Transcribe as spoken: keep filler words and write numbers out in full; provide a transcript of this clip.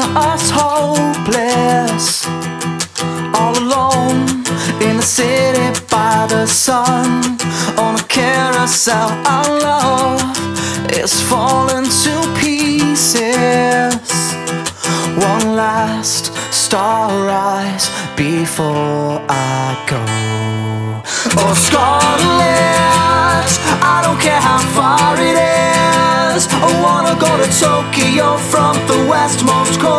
us hopeless, all alone in the city by the sun, on a carousel. Our love is falling to pieces. One last star rise before I go. Oh, Scotland, I don't care how far it is. I wanna go to Tokyo from the westmost corner.